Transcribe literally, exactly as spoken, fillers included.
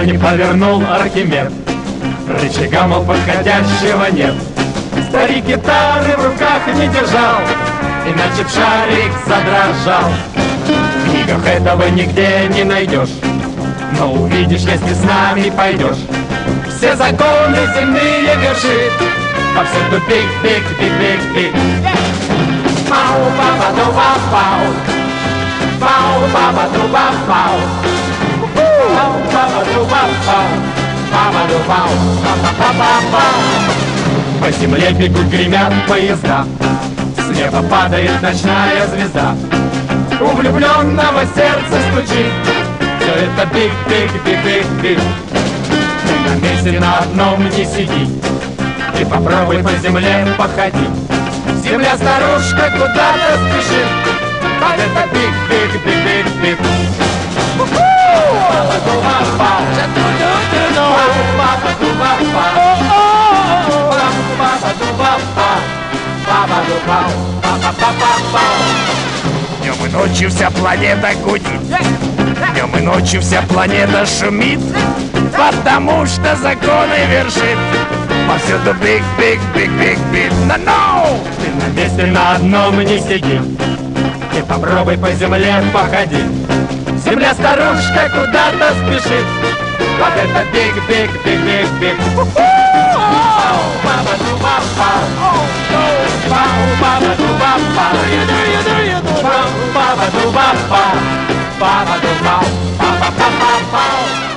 не повернул Архимед, рычага, мол, подходящего нет. Старик гитары в руках не держал, иначе б шарик задрожал. В книгах этого нигде не найдешь, но увидишь, если с нами пойдешь. Все законы земные вершит, повсюду биг-биг-биг-биг-биг. Пау-па-па-ду-па-пау, пау-па-па-ду-па-пау, пау-па-па-ду-па-пау, па-па-ду-пау, па-па-па-па-пау. По земле бегут, гремят поезда, с неба падает ночная звезда. У влюбленного сердце стучит, все это биг-биг-биг-биг-биг. Ты на месте на одном не сиди, ты попробуй по земле походи. Земля старушка куда-то спешит, под это биг-биг-биг-биг-биг. Папа-ду-папа, папа-ду-папа, папа-ду-папа, папа-ду-папа, папа-папа. Днем и ночью вся планета гудит, днем и ночью вся планета шумит, потому что законы вершит повсюду биг-биг-биг-биг-биг. Но no! Ты на месте на одном не сиди, ты попробуй по земле походи. Земля старушка куда-то спешит, под это биг-биг-биг-биг-биг. Папа-ду-папа, папа-ду-папа, папа-ду-папа, папа-ду-папа, папа-ду-папа.